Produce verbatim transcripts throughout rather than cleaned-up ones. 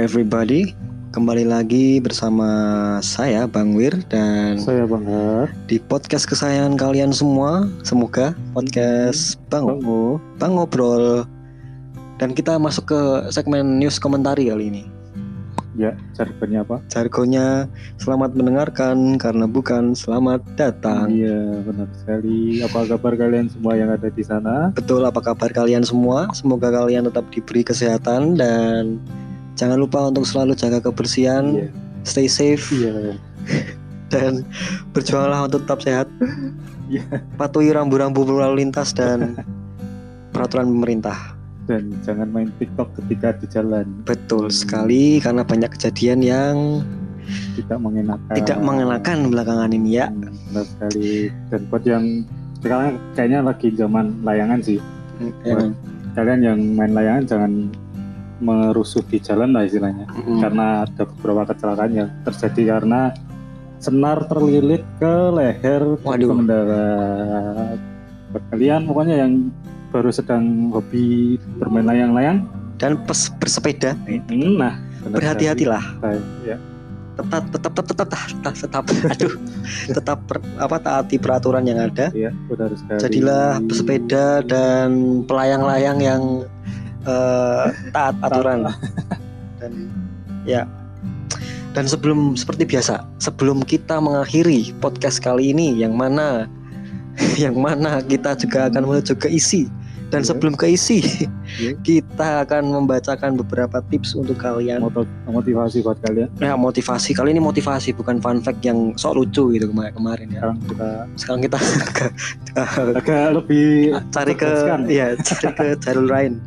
everybody, kembali lagi bersama saya Bang Wir dan saya Bang Har di podcast kesayangan kalian semua. Semoga podcast Bang Bango. Bang Ngobrol. Dan kita masuk ke segmen news komentari kali ini. Ya, jargonnya apa? Jargonnya selamat mendengarkan karena bukan selamat datang. Iya, benar sekali. Apa kabar kalian semua yang ada di sana? Betul, apa kabar kalian semua? Semoga kalian tetap diberi kesehatan dan jangan lupa untuk selalu jaga kebersihan, Iya. stay safe, Iya. dan berjuanglah untuk tetap sehat. Iya. Patuhi rambu-rambu lalu lintas dan peraturan pemerintah. Dan jangan main TikTok ketika di jalan. Betul sekali, karena banyak kejadian yang Tidak mengenakan. tidak mengenakan belakangan ini ya. Hmm, benar sekali. Dan buat yang sekarang kayaknya lagi zaman layangan sih. Buat Hmm. kalian yang main layangan jangan merusuh di jalan lah istilahnya. Hmm. Karena ada beberapa kecelakaan yang terjadi karena senar terlilit ke leher Waduh. pengendara. Buat kalian pokoknya yang baru sedang hobi bermain layang-layang Dan pes bersepeda, nah benar berhati-hatilah. sekali. Ya, Tetap, tetap, tetap, tetap, tetap, tetap, aduh, tetap per- apa taati peraturan yang ada. ya, benar sekali. Jadilah pesepeda dan pelayang-layang yang eh, taat aturan. Dan ya, dan sebelum seperti biasa, sebelum kita mengakhiri podcast kali ini, yang mana, yang mana kita juga akan menuju ke isi. Dan Ya. sebelum ke isi, Ya. kita akan membacakan beberapa tips untuk kalian. Moto- motivasi buat kalian. Ya, motivasi kali ini motivasi, bukan fun fact yang sok lucu gitu kemarin kemarin ya. Sekarang kita Sekarang kita ke- agak lebih cari ke cerdas kan? ya cari ke jalur lain.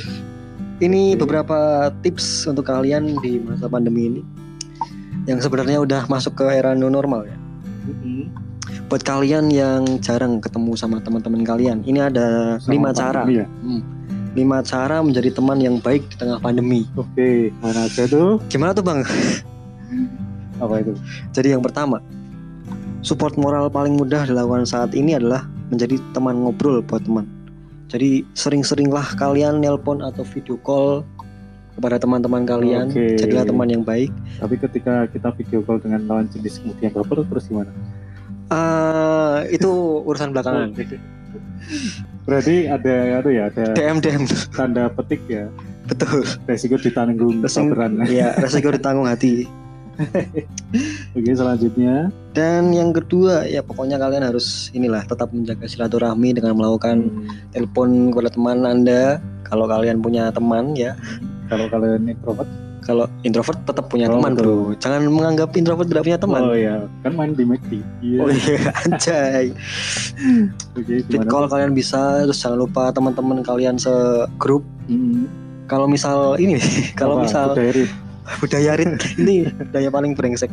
Ini beberapa tips untuk kalian di masa pandemi ini yang sebenarnya udah masuk ke era new normal ya. Mm-mm. Buat kalian yang jarang ketemu sama teman-teman kalian, ini ada Sama lima cara. pandemi ya? Hmm, lima cara menjadi teman yang baik di tengah pandemi. Oke, mana aja tuh? Gimana tuh Bang? Apa itu? Jadi yang pertama, support moral paling mudah dilakukan saat ini adalah menjadi teman ngobrol buat teman. Jadi sering-seringlah kalian nelpon atau video call kepada teman-teman kalian. Oke. Jadilah teman yang baik. Tapi ketika kita video call dengan lawan jenis kemudian baper terus gimana? Eh, itu urusan belakangan. Berarti ada ada ya ada D M D M tanda petik ya, betul. resiko ditanggung Resiko- sabaran. Iya, resiko ditanggung hati. Oke, selanjutnya Dan yang kedua ya pokoknya kalian harus inilah tetap menjaga silaturahmi dengan melakukan hmm, telepon kepada teman Anda kalau kalian punya teman ya. kalau kalian introvert, Kalau introvert tetap punya Oh, teman, betul. Bro. Jangan menganggap introvert tidak punya teman. oh ya kan main di McD. Iya. Oh iya, anjay. Oke, Fit gimana? call kalian bisa, terus jangan lupa teman-teman kalian segrup. Hmm, Kalau misal ini, kalau apa? misal Budaya rit. budaya rit ini budaya paling brengsek.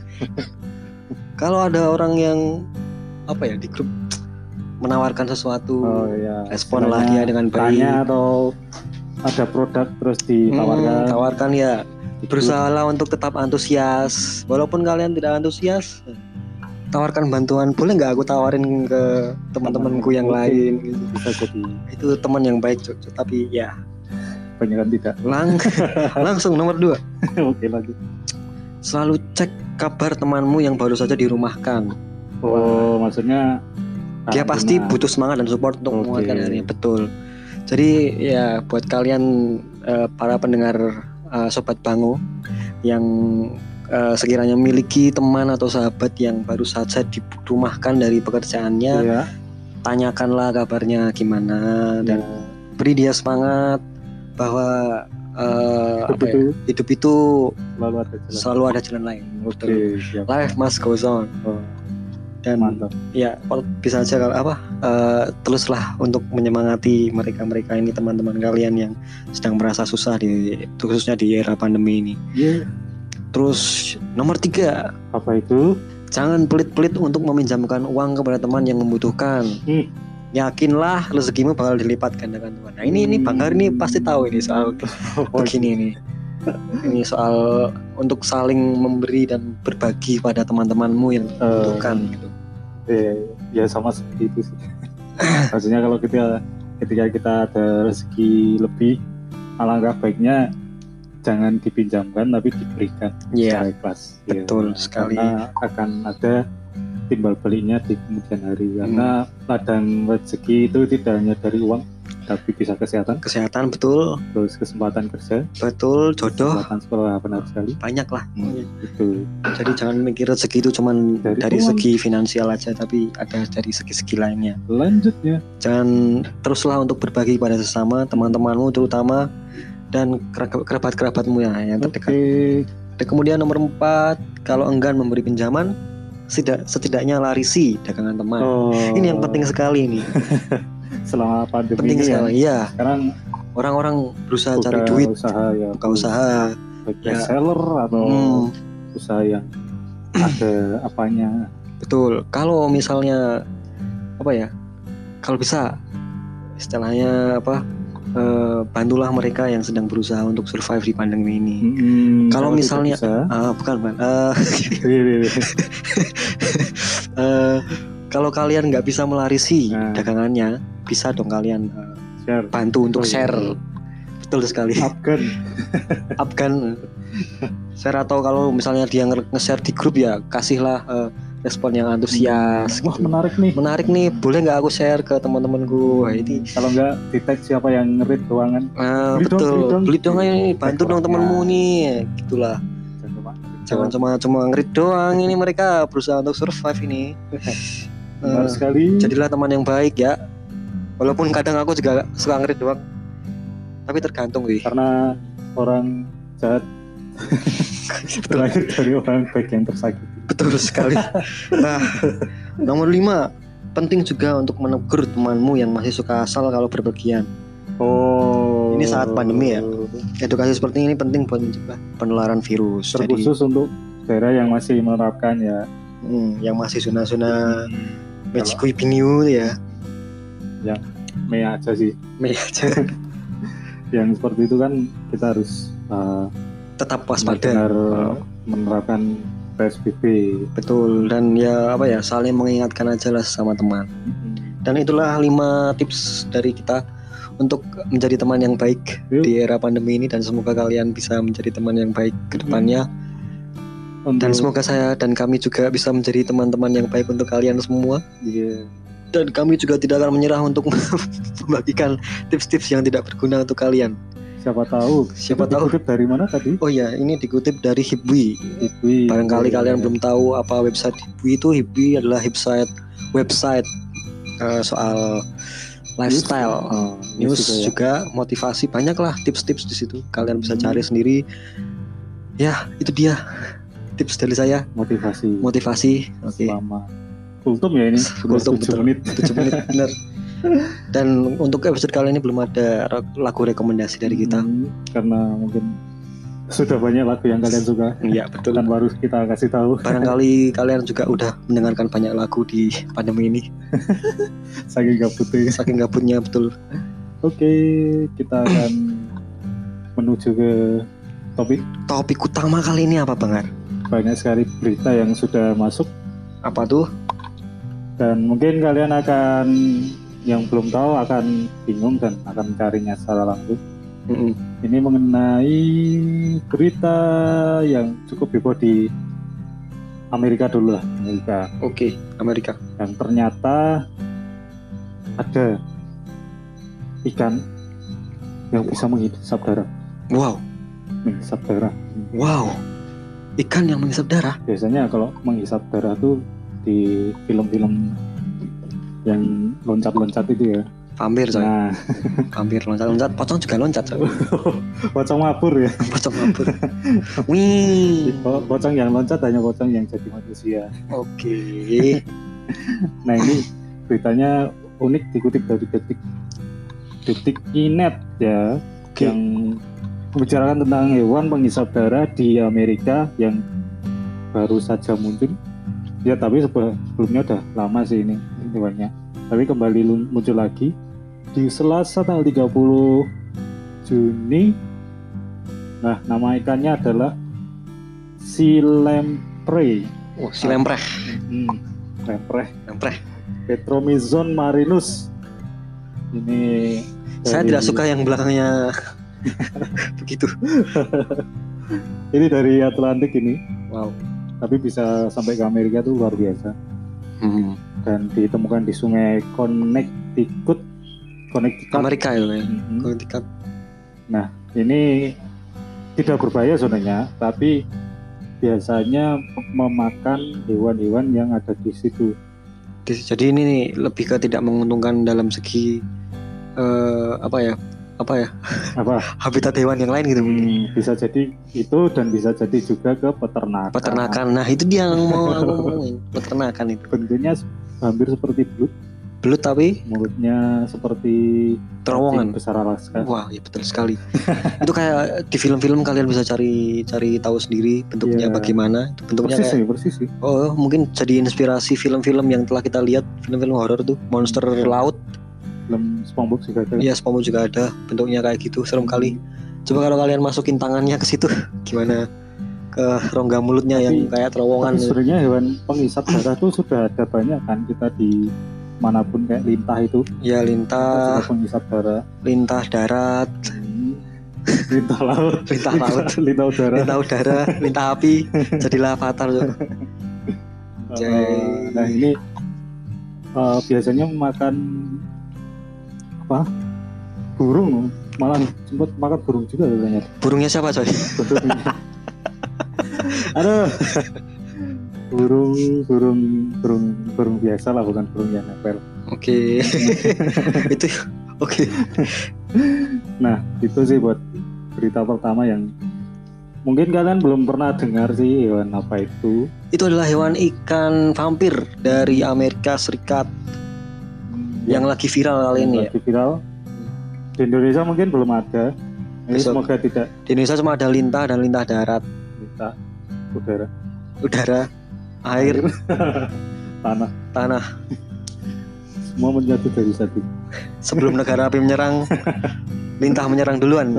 Kalau ada orang yang apa ya di grup menawarkan sesuatu, Oh ya. responlah Istilahnya dia dengan baik. Tanya atau ada produk terus ditawarkan. Hmm, tawarkan ya. di grup. Berusahalah untuk tetap antusias, walaupun kalian tidak antusias. Tawarkan bantuan, boleh nggak aku tawarin ke teman-temanku yang Oke, lain gitu. bisa jadi Itu teman yang baik, Cuk. Tapi ya banyak kan tidak. lang langsung nomor dua, Oke, lanjut. selalu cek kabar temanmu yang baru saja dirumahkan. Oh, maksudnya Dia karantina. pasti butuh semangat dan support untuk Oke. menguatkan harinya. Betul. Jadi ya buat kalian eh, para pendengar eh, Sobat Bango yang eh, sekiranya memiliki teman atau sahabat yang baru saja dirumahkan dari pekerjaannya, Iya. tanyakanlah kabarnya gimana dan Ya. beri dia semangat bahwa eh, Hidup apa ya, itu hidup itu selalu ada jalan. selalu ada jalan lain. Oke, Betul. siap. Life must goes on. Oh, Dan mantap. ya kalau bisa aja kalau apa eh, teruslah untuk menyemangati mereka-mereka ini, teman-teman kalian yang sedang merasa susah di khususnya di era pandemi ini. Iya. Terus nomor tiga, Apa itu? jangan pelit-pelit untuk meminjamkan uang kepada teman yang membutuhkan. Hmm. Yakinlah rezekimu bakal dilipat gandakan Tuhan. Nah ini ini Bang Har ini pasti tahu ini soal begini nih. Ini soal untuk saling memberi dan berbagi pada teman-temanmu yang membutuhkan gitu. Eh, ya sama seperti itu sih. Maksudnya kalau kita ketika kita ada rezeki lebih, alangkah baiknya jangan dipinjamkan tapi diberikan Iya, secara ikhlas. betul Ya, sekali. Karena akan ada timbal baliknya di kemudian hari. Karena ladang rezeki itu tidak hanya dari uang, tapi bisa kesehatan, Kesehatan betul, terus kesempatan kerja, betul, jodoh kesempatan sekolah, benar sekali. banyak lah. Itu Jadi jangan mikir rezeki itu cuman Dari dari uang. segi finansial aja, tapi ada dari segi-segi lainnya. lanjutnya. Jangan teruslah untuk berbagi pada sesama, teman-temanmu terutama, dan kera- kerabat-kerabatmu ya yang Oke, terdekat. Dan kemudian nomor empat, kalau enggan memberi pinjaman, setidak, setidaknya larisi dagangan teman. oh, Ini yang penting sekali nih, selama pandemi penting ini sekali. ya, Iya, sekarang orang-orang berusaha buka cari duit, usaha ya, buka usaha. baik Ya. seller atau Hmm, usaha yang ada apanya. betul. Kalau misalnya apa ya? Kalau bisa istilahnya apa? eh, bantulah mereka yang sedang berusaha untuk survive di pandemi ini. Hmm, Kalau tidak misalnya bisa, ah bukan bukan. Eh, iya, iya, iya. eh, kalau kalian nggak bisa melarisi Nah. dagangannya, bisa dong kalian eh, share, bantu untuk Oh, iya. share. Betul sekali. Afgan. Upkan share, atau kalau misalnya dia nge- nge-share di grup ya kasihlah eh, respon yang antusias. Wah, gitu. menarik nih. Menarik nih, boleh nggak aku share ke teman-temanku? Wah, ini Kalau enggak di tag siapa yang ngerit ruangan. ah, Beli dong, betul, beli dong. beli dong ini, bantu dong orangnya. temanmu nih, gitulah. Jangan cuma Jangan cuma cuma ngerit doang, ini mereka berusaha untuk survive ini. benar Eh, sekali. jadilah teman yang baik ya. Walaupun kadang aku juga suka ngerit doang, tapi tergantung wih. Karena orang jahat terlahir dari orang baik yang tersakiti. Betul sekali. Nah, nomor lima, penting juga untuk menegur temanmu yang masih suka asal kalau berpergian. Oh. Ini saat pandemi ya. Edukasi seperti ini penting buat mencegah penularan virus. Jadi, Terkhusus untuk daerah yang masih menerapkan ya. hmm, yang masih zona-zona Kalau Mechikui Pinyu ya, Mei aja sih. Mei aja. Yang seperti itu kan kita harus uh, Tetap waspada. benar Oh, menerapkan P S B B. betul, dan ya apa ya, saling mengingatkan aja lah sama teman. Dan itulah lima tips dari kita untuk menjadi teman yang baik Yuk. di era pandemi ini, dan semoga kalian bisa menjadi teman yang baik ke depannya. Untuk Dan semoga saya dan kami juga bisa menjadi teman-teman yang baik untuk kalian semua. iya. Dan kami juga tidak akan menyerah untuk membagikan tips-tips yang tidak berguna untuk kalian. Siapa tahu. Siapa Itu tahu. dikutip dari mana tadi? Oh ya, ini dikutip dari Hibwi. Hibwi. Barangkali Iya. kalian belum tahu apa website Hibwi itu. Hibwi adalah website website eh, soal lifestyle, Oh, news juga ya. juga motivasi, banyak lah tips-tips di situ. Kalian bisa cari sendiri. Ya, itu dia tips dari saya, Motivasi. motivasi. Oke. Selama kultum ya ini. Kultum, tujuh betul. menit. tujuh menit benar. Dan untuk episode kali ini belum ada lagu rekomendasi dari kita. Hmm, karena mungkin sudah banyak lagu yang kalian suka Iya, betul. dan baru kita kasih tahu. Barangkali kalian juga udah mendengarkan banyak lagu di pandemi ini, Saking gabutnya. saking gabutnya, betul. Oke, kita akan menuju ke topik. Topik utama kali ini apa, Bang Ar? Banyak sekali berita yang sudah masuk Apa tuh? dan mungkin kalian akan, yang belum tahu akan bingung dan akan mencarinya secara langsung. Mm-mm. Ini mengenai berita yang cukup heboh di Amerika dulu lah, Amerika. Oke, Amerika. Dan ternyata ada ikan yang bisa menghisap darah. Wow, Menghisap darah. wow. Ikan yang menghisap darah. Biasanya kalau menghisap darah tuh di film-film yang loncat-loncat itu ya. Vampir, coy. Nah, Vampir loncat-loncat, pocong juga loncat, coy. pocong mabur ya. Pocong vampir. Wih. Po- Pocong yang loncat hanya pocong yang jadi manusia. Oke. Nah ini beritanya unik, dikutip dari detik detik inet ya, Oke. yang membicarakan tentang hewan penghisap darah di Amerika yang baru saja muncul. Ya tapi sebelumnya udah lama sih ini hewannya. Tapi kembali lu- muncul lagi di Selasa tanggal tiga puluh Juni. Nah, nama ikannya adalah sea lamprey. Oh, si lempreh. Hmm, lamprey. Lempreh. Petromyzon marinus. Ini Saya dari- tidak suka yang belakangnya Begitu. Ini dari Atlantik ini, Wow. tapi bisa sampai ke Amerika tuh luar biasa. Hmm. Dan ditemukan di Sungai Connecticut, Connecticut. Amerika ya, ya. Mhm. Connecticut. Nah, ini tidak berbahaya sebenarnya, tapi biasanya memakan hewan-hewan yang ada di situ. Jadi ini nih lebih ke tidak menguntungkan dalam segi eh, apa ya? Apa ya? Apa? Habitat hewan yang lain gitu. Hmm, bisa jadi itu dan bisa jadi juga ke peternakan. Peternakan. Nah, itu dia yang mau aku ngomongin. Peternakan itu. Bentuknya hampir seperti belut, Belut tapi mulutnya seperti terowongan. cacing besar Alaska. Wah, ya betul sekali. Itu kayak di film-film kalian bisa cari cari tahu sendiri bentuknya Iya. bagaimana. Itu bentuknya Persis kayak sih, persis sih. oh, mungkin jadi inspirasi film-film yang telah kita lihat, film-film horor tuh, monster laut. Film SpongeBob juga ada. Iya, SpongeBob juga ada bentuknya kayak gitu, serem kali. Coba kalau kalian masukin tangannya ke situ, gimana? Ke rongga mulutnya Tapi- yang kayak terowongan. Tapi sebenarnya hewan penghisap darah tuh sudah ada banyak kan, kita di manapun kayak lintah itu Ya, itu juga lintah, penghisap darah. lintah darat, Hmm. Lintah laut, lintah laut, lintah udara. lintah udara, lintah api, jadilah avatar tuh. Jai. Uh, nah ini uh, biasanya memakan apa? Burung, malah sempat makan burung juga katanya. Burungnya siapa coy? Bentuknya. Aduh. Burung, burung, burung, burung biasa lah, bukan burung yang nempel. Oke. Itu oke. Nah itu sih buat berita pertama yang mungkin kalian belum pernah dengar sih, hewan apa itu. Itu adalah hewan ikan vampir dari Amerika Serikat yang lagi viral kali yang ini ya. lagi viral. Di Indonesia mungkin belum ada. Ini Besok. semoga tidak Di Indonesia cuma ada lintah dan lintah darat, kita udara, udara, air, tanah, tanah. semua menyatu dari satu. Sebelum negara api menyerang, lintah menyerang duluan.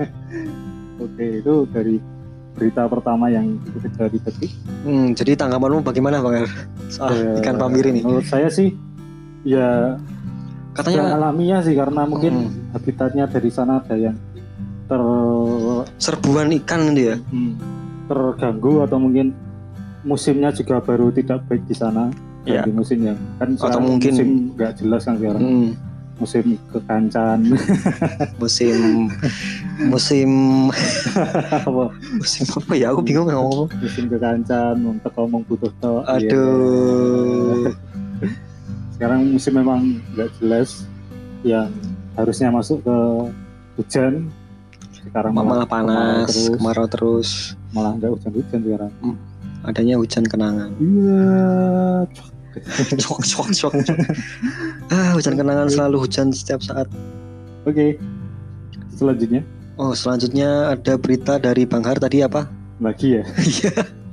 Oke, itu dari berita pertama yang dikutip dari Detik. Hmm, jadi tanggapanmu bagaimana Bang Er? Soal Eh, ikan vampir ini? Menurut saya sih, ya Katanya secara alamiah sih, karena mungkin Hmm. habitatnya dari sana ada yang ter serbuan ikan gitu ya. hmm, terganggu atau mungkin musimnya juga baru tidak baik di sana. Iya. Di musim yang kan Atau sekarang mungkin- musim nggak jelas kan sekarang. Hmm, Musim kekancan. musim musim Apa? musim apa ya? Aku bingung ngomong. Musim kekancan, untuk ngomong butuh to. Aduh. Sekarang musim memang nggak jelas, yang harusnya masuk ke hujan sekarang Malah panas, terus, kemarau terus. malah nggak hujan-hujan sekarang. Adanya hujan kenangan. Iya. Cok cok cok. cok. Ah, hujan kenangan selalu hujan setiap saat. Oke. Selanjutnya Oh, selanjutnya ada berita dari Bang Har tadi apa? lagi ya. Iya.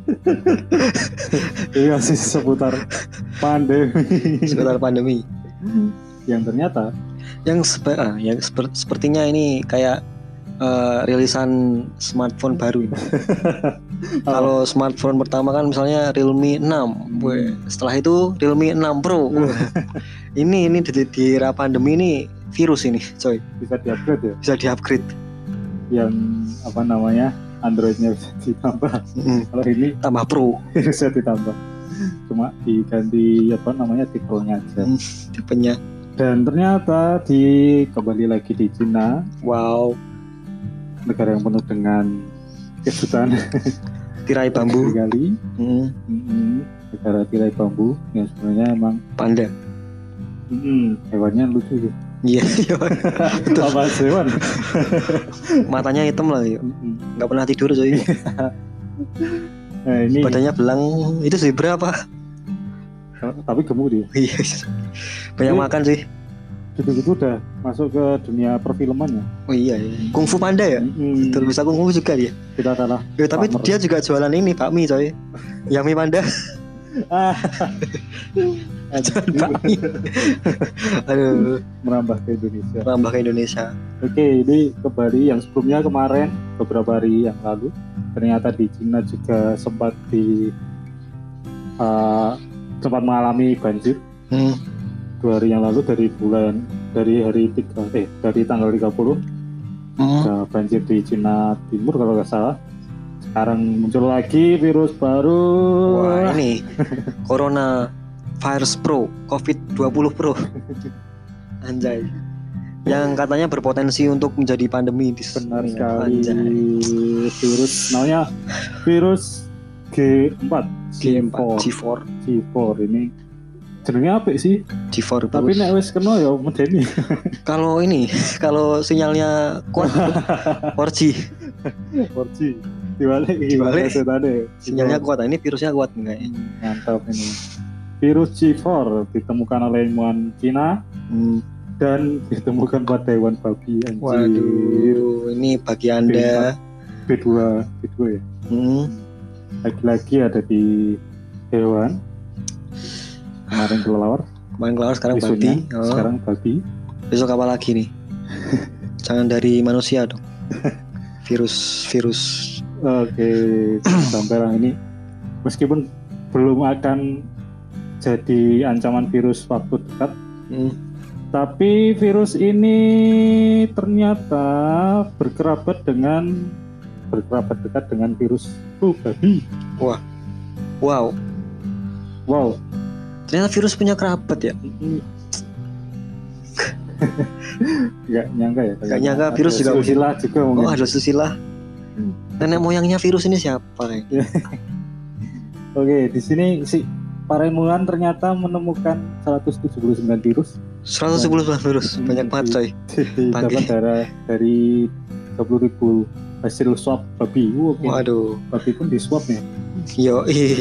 Ini masih seputar pandemi. Seputar pandemi. Yang ternyata Yang sebe- ah, yang seper- sepertinya ini kayak eh, rilisan smartphone baru. Kalau smartphone pertama kan misalnya Realme enam. Weh, setelah itu Realme enam Pro. ini ini di, di era pandemi ini virus ini, coy. bisa di-upgrade ya. Bisa di-upgrade. Yang apa namanya? Androidnya bisa ditambah. Mm, Kalau ini tambah Pro bisa ditambah. Cuma diganti apa namanya tipe-nya aja. Hmm. tipenya. Dan ternyata di kembali lagi di Cina, Wow, negara yang penuh dengan kejutan tirai bambu. sekali. Mm, Mm-mm. Negara tirai bambu yang sebenarnya emang panda. mm-mm, hewannya lucu sih. Iya, iya. Betul. Apa hewan? Matanya hitam lah, yuk. Mm-mm. Nggak pernah tidur coy. Nah ini Badannya belang. Itu zebra apa? tapi gemuk dia. Iya. Banyak Ini- makan sih. Gitu-gitu udah masuk ke dunia perfilman ya. Oh iya, iya. Kungfu panda ya. Mm-mm. Betul, bisa kungfu juga dia. Kita kalah. Ya, tapi Pamer. dia juga jualan ini bakmi coy. Yummy panda. Ah. Jualan bakmi. Aduh, Merambah ke Indonesia. merambah ke Indonesia. Oke, ini kembali yang sebelumnya kemarin beberapa hari yang lalu ternyata di Cina juga sempat di uh, sempat mengalami banjir Hmm. dua hari yang lalu dari bulan dari hari tiga eh dari tanggal tiga puluh Hmm. Udah banjir di Cina Timur kalau nggak salah. Sekarang muncul lagi virus baru. Wah, ini Corona Virus Pro, covid dua puluh Pro. Anjay. Yang katanya berpotensi untuk menjadi pandemi di Benar dunia. sekali. Anjay. Virus namanya virus G empat. G empat, G empat, G empat ini jenenge apik sih. G empat. Tapi nek wis kena ya medeni. Kalau ini, kalau sinyalnya kuat empat G. empat G. Dibalik Dibalik. setane. Sinyalnya kuat. Ini virusnya kuat enggak ya? Mantap ini. Virus G empat ditemukan oleh ilmuwan Cina Hmm. dan ditemukan pada hewan babi. Anjir. Waduh, ini bagi Anda. B dua, B dua ya. Hmm. Lagi-lagi ada di hewan. Kemarin kelelawar, Kemarin keluar, sekarang isunya, babi. Oh. sekarang babi. Besok apa lagi nih? Jangan dari manusia dong. Virus, virus. Oke, sampai lah ini. Meskipun belum akan jadi ancaman virus waktu dekat, Hmm. tapi virus ini ternyata berkerabat dengan berkerabat dekat dengan virus flu babi. Wow, Wow, ternyata virus punya kerabat ya. nggak nyangka ya. Nggak nyangka Ada virus juga silsilah juga mungkin. Oh, ada silsilah. Nenek moyangnya virus ini siapa kayak? Oke, di sini si para ilmuwan ternyata menemukan seratus tujuh puluh sembilan virus seratus sepuluh virus, banyak banget coy. dapat darah dari tiga puluh ribu hasil swab babi. Wow, oke. Waduh, Babi pun di swab ya. yo, ih.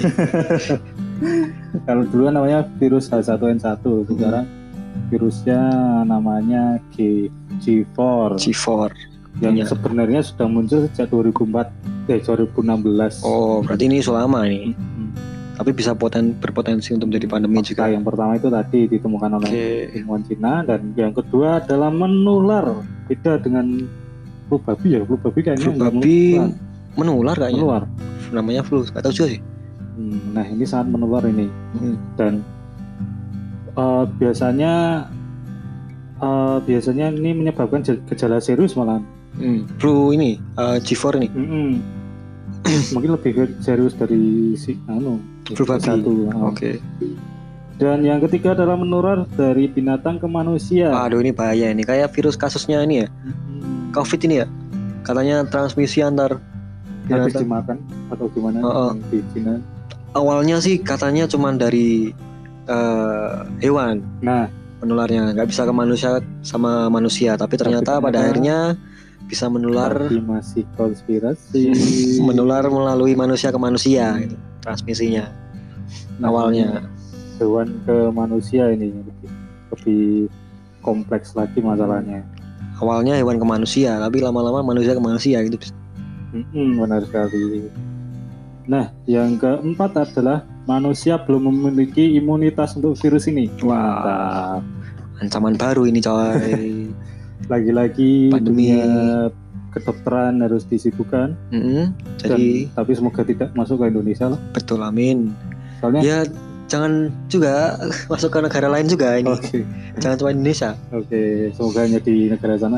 Kalau dulu namanya virus H satu N satu, sekarang virusnya namanya G G4 G empat. yang Iya. sebenarnya sudah muncul sejak dua ribu empat eh dua ribu enam belas. Oh, berarti ini sudah lama nih. Hmm. Tapi bisa poten, berpotensi untuk menjadi pandemi Fakta juga. yang pertama itu tadi ditemukan oleh Oke. ilmuwan Cina, dan yang kedua adalah menular. Beda dengan flu babi ya, flu babi kayaknya Flu nggak babi menular. menular kayaknya. menular. Namanya flu, nggak tahu juga sih. Hmm, nah ini sangat menular ini, Hmm. dan uh, biasanya uh, biasanya ini menyebabkan ge- gejala serius malah. Hmm. Flu ini, uh, G empat ini. Mm-mm. Mungkin lebih ke- serius dari si anu Flu babi. satu. uh. Oke. Dan yang ketiga adalah menular dari binatang ke manusia. Aduh, ini bahaya ini. Kayak virus kasusnya ini ya, Mm-mm. COVID ini ya. Katanya transmisi antar Habis binatang. dimakan atau gimana Oh, oh. di Cina. Awalnya sih katanya cuma dari uh, hewan Nah, menularnya, nggak bisa ke manusia sama manusia. Tapi ternyata ternyata pada akhirnya bisa menular, tapi masih konspirasi. menular melalui manusia ke manusia gitu, transmisinya. Nah, Awalnya. hewan ke manusia ini lebih, lebih kompleks lagi masalahnya. Awalnya hewan ke manusia, tapi lama-lama manusia ke manusia gitu. Mm-mm, benar sekali. Nah, yang keempat adalah manusia belum memiliki imunitas untuk virus ini. Wah. Mantap. Ancaman baru ini coy. Lagi-lagi Pandemi. dunia kedokteran harus disibukkan. Mm-mm. Dan, Jadi tapi semoga tidak masuk ke Indonesia lah. betul, amin. Soalnya Ya jangan juga masuk ke negara lain juga ini. Oke, Jangan cuma Indonesia. oke, semoga hanya di negara sana.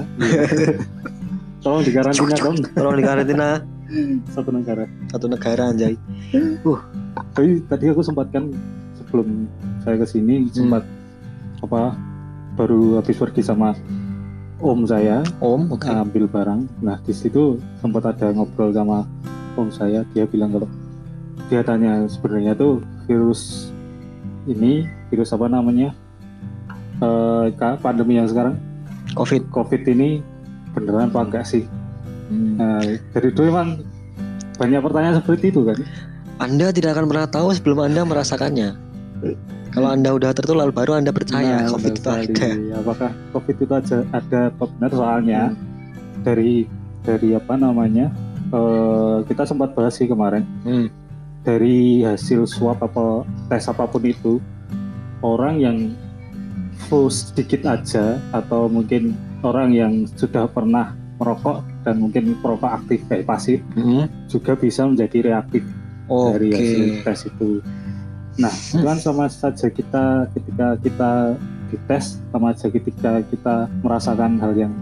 Tolong dikarantina dong, Tolong di karantina satu negara. satu negara anjay. Tapi tadi aku sempat kan sebelum saya kesini sempat apa baru habis pergi sama om saya Om, oke. ambil barang. Nah di situ sempat ada ngobrol sama om saya, dia bilang kalau dia tanya sebenarnya tuh virus ini virus apa namanya eh, ka- pandemi yang sekarang COVID. COVID ini beneran apa enggak sih? Hmm. Nah, dari itu emang banyak pertanyaan seperti itu kan? Anda tidak akan pernah tahu sebelum Anda merasakannya. Kalau Anda udah tertular baru Anda percaya Nah, COVID benar itu ada. sekali. Apakah COVID itu aja ada apa benar? Soalnya dari dari apa namanya eh, kita sempat bahas sih kemarin, Hmm. dari hasil swab apa tes apapun itu, orang yang flu sedikit aja atau mungkin orang yang sudah pernah merokok dan mungkin perokok aktif kayak pasif Hmm. juga bisa menjadi reaktif Oke. dari hasil tes itu. Nah, itu kan sama saja kita ketika kita dites sama aja ketika kita merasakan hal yang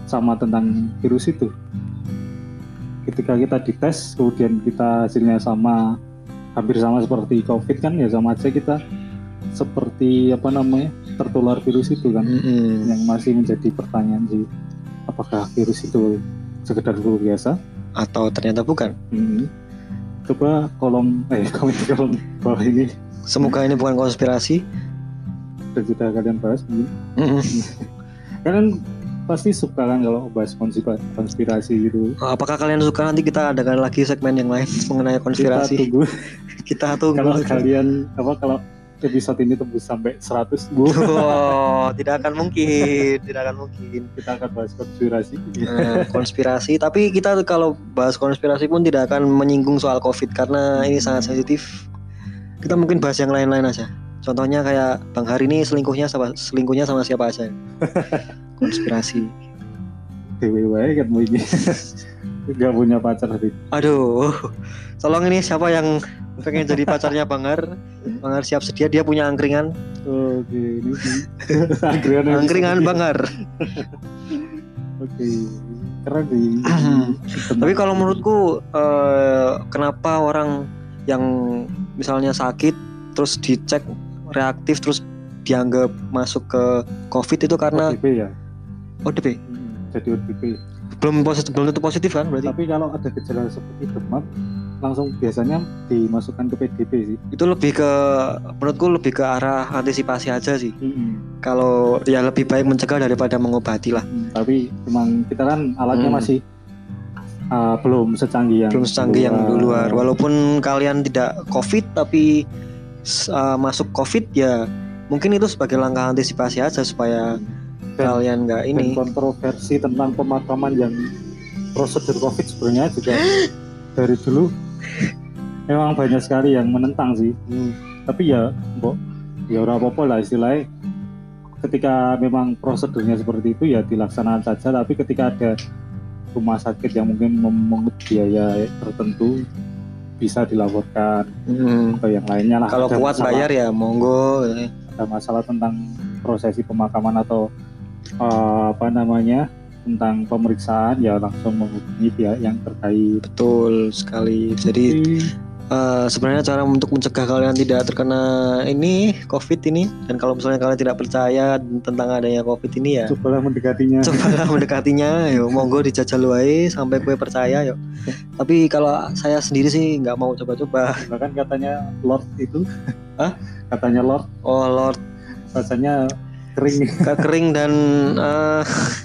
sama tentang virus itu. Ketika kita dites kemudian kita hasilnya sama, hampir sama seperti COVID kan, ya sama aja kita seperti apa namanya tertular virus itu kan. Mm-hmm. Yang masih menjadi pertanyaan sih, apakah virus itu sekedar flu biasa atau ternyata bukan. Hmm. Coba kolom eh komen di kolom bawah ini. Semoga ini bukan konspirasi dan sudah kalian bahas. Mm-hmm. Kalian pasti suka kan kalau bahas konspirasi gitu. Apakah kalian suka? Nanti kita adakan lagi segmen yang lain mengenai konspirasi. Kita tunggu. Kita tunggu. Kalau kalian apa kalau episode ini tembus sampai seratus, oh, tidak akan mungkin, tidak akan mungkin. Kita akan bahas konspirasi. Nah, konspirasi, tapi kita kalau bahas konspirasi pun tidak akan menyinggung soal COVID karena ini sangat sensitif. Kita mungkin bahas yang lain-lain aja. Contohnya kayak Bang Hari ini selingkuhnya sama selingkuhnya sama siapa aja. Konspirasi. Dewe wae kan mau ini. Gak punya pacar tadi. Aduh. Tolong ini siapa yang pengen jadi pacarnya Bang Har? Bang Har siap sedia, dia punya angkringan. Oke, ini angkringan. Angkringan Bang Har. Oke. Keren sih. Tapi kalau menurutku eh, kenapa orang yang misalnya sakit terus dicek reaktif terus dianggap masuk ke COVID itu karena O D P ya. O D P. Hmm, jadi O D P. Belum positif, belum tentu positif kan berarti. Tapi kalau ada gejala seperti demam, langsung biasanya dimasukkan ke P D P sih. Itu lebih ke, menurutku lebih ke arah antisipasi aja sih. Mm-hmm. Kalau ya lebih baik mencegah daripada mengobati lah. Hmm, tapi memang kita kan alatnya Hmm. masih uh, belum secanggih yang belum secanggih yang di luar. Walaupun kalian tidak COVID tapi uh, masuk COVID ya mungkin itu sebagai langkah antisipasi aja supaya dan, kalian nggak ini. Dan kontroversi tentang pemakaman yang prosedur COVID sebenarnya juga dari dulu memang banyak sekali yang menentang sih. Hmm. Tapi ya, mbok, ya ora apa-apa lah istilahnya. Ketika memang prosedurnya seperti itu ya dilaksanakan saja. Tapi ketika ada rumah sakit yang mungkin memungut biaya tertentu bisa dilaporkan Hmm. ke yang lainnya lah. Kalau Ada kuat masalah- bayar ya monggo. ada masalah tentang prosesi pemakaman atau uh, apa namanya tentang pemeriksaan ya langsung menghubungi pihak yang terkait. Betul sekali. Jadi uh, sebenarnya cara untuk mencegah kalian tidak terkena ini COVID ini, dan kalau misalnya kalian tidak percaya tentang adanya COVID ini ya cobalah mendekatinya. cobalah mendekatinya, yuk monggo dijajal wae sampai gue percaya yuk. Tapi kalau saya sendiri sih nggak mau coba-coba. Bahkan katanya Lord itu, Hah? Katanya Lord Oh Lord, rasanya kering, kering dan uh,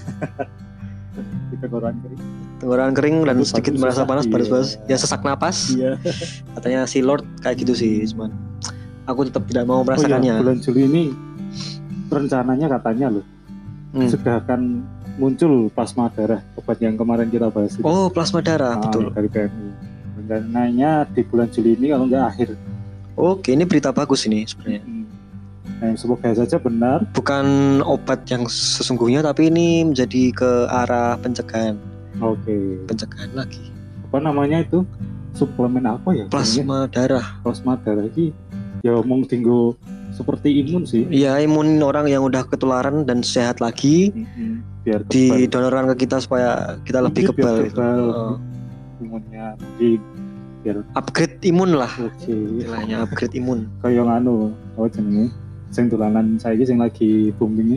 tenggorokan kering. tenggorokan kering dan Itu sedikit bagus, merasa susah. panas, Iya. panas-panas, ya sesak napas. Iya. Katanya si Lord kayak gitu sih, cuman aku tetap tidak mau Oh iya, merasakannya. bulan Juli ini rencananya katanya loh Hmm. sudah akan muncul plasma darah, obat yang kemarin kita bahas itu. Oh plasma darah, Nah, betul. dari P M I. Rencananya di bulan Juli ini kalau nggak akhir. Oke, ini berita bagus ini sebenarnya. Hmm. Nah, semoga saja benar. Bukan obat yang sesungguhnya, tapi ini menjadi ke arah pencegahan, Oke. pencegahan lagi. Apa namanya itu? Suplemen apa ya? Plasma darah. Plasma darah ini ya omong tinggal seperti imun sih. Ya imun orang yang udah ketularan dan sehat lagi Mm-mm. Biar kebal. didonorkan ke kita supaya kita lebih Mungkin biar kebal. gitu. kebal. Oh, Imunnya mungkin biar upgrade imun lah, oke. istilahnya upgrade imun. Kayak anu, apa jenenge? Sing dolanan saiki sing lagi booming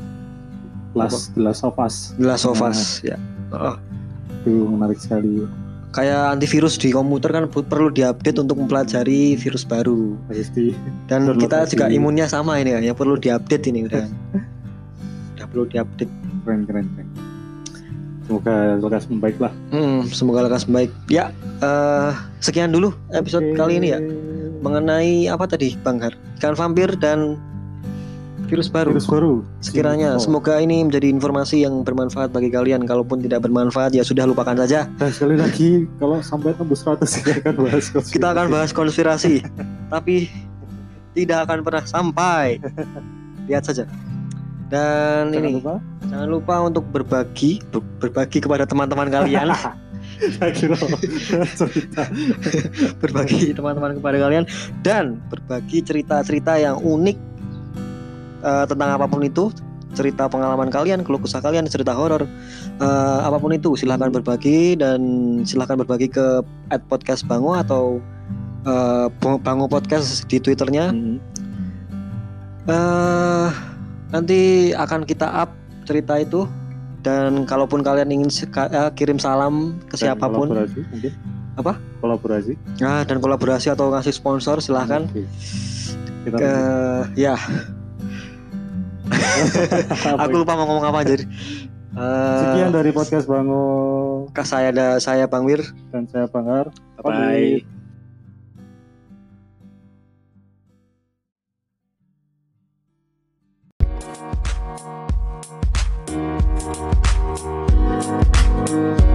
Last The Last of Us. The Last of Us, ya. Oh, Itu menarik sekali. kayak antivirus di komputer kan pu- perlu diupdate untuk mempelajari virus baru. Harus di Dan Download kita lagi. juga imunnya sama ini kan, yang perlu diupdate ini udah. Udah perlu diupdate. keren keren keren. Semoga lekas membaik lah. Hmm, semoga lekas baik. Ya, eh, sekian dulu episode Oke. kali ini ya mengenai apa tadi Bang Har? Ikan vampir dan virus baru. Virus baru. Sekiranya Oh. semoga ini menjadi informasi yang bermanfaat bagi kalian. Kalaupun tidak bermanfaat ya sudah lupakan saja. Dan sekali lagi kalau sampai tembus seratus kita akan bahas konspirasi. Kita akan bahas konspirasi, tapi tidak akan pernah sampai. Lihat saja. Dan Jangan ini lupa. jangan lupa untuk berbagi, ber- berbagi kepada teman-teman kalian. Saya kira cerita. Berbagi teman-teman kepada kalian dan berbagi cerita-cerita yang unik uh, tentang apapun itu, cerita pengalaman kalian, keluh kesah kalian, cerita horor, uh, apapun itu silahkan berbagi dan silahkan berbagi ke at podcast Bango atau uh, Bango Podcast di Twitternya. Hmm. Uh, nanti akan kita up cerita itu. Dan kalaupun kalian ingin seka, uh, kirim salam ke Dan siapapun, kolaborasi mungkin. Apa? Kolaborasi. Nah, dan kolaborasi atau ngasih sponsor silahkan. Oke. Kita Ke ya. Aku lupa mau ngomong apa jadi. Uh, Sekian dari podcast Bango. Saya ada saya Bang Wir Dan saya Bang Har. Bye. Bye.